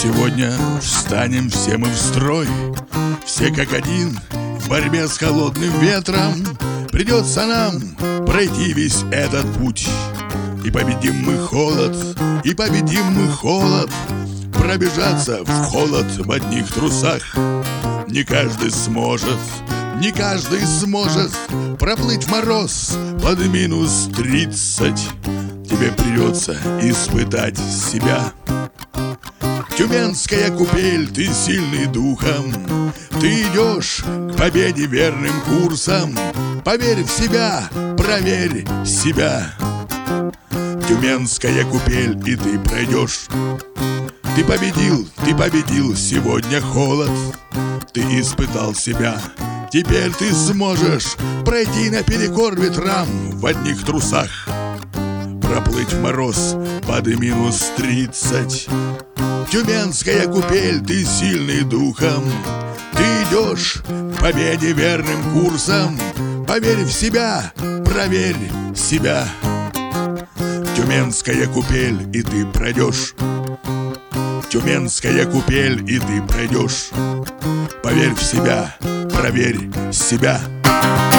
Сегодня встанем все мы в строй, все как один, в борьбе с холодным ветром. Придется нам пройти весь этот путь. И победим мы холод, и победим мы холод. Пробежаться в холод в одних трусах не каждый сможет, не каждый сможет проплыть в мороз под минус 30. Тебе придется испытать себя. Тюменская купель, ты сильный духом, ты идешь к победе верным курсом. Поверь в себя, проверь себя. Тюменская купель, и ты пройдешь. Ты победил сегодня холод. Ты испытал себя. Теперь ты сможешь пройти наперекор ветрам в одних трусах, проплыть в мороз под минус 30. Тюменская купель, ты сильный духом, ты идешь к победе верным курсом. Поверь в себя, проверь себя. Тюменская купель, и ты пройдешь. Тюменская купель, и ты пройдешь. Поверь в себя, проверь себя.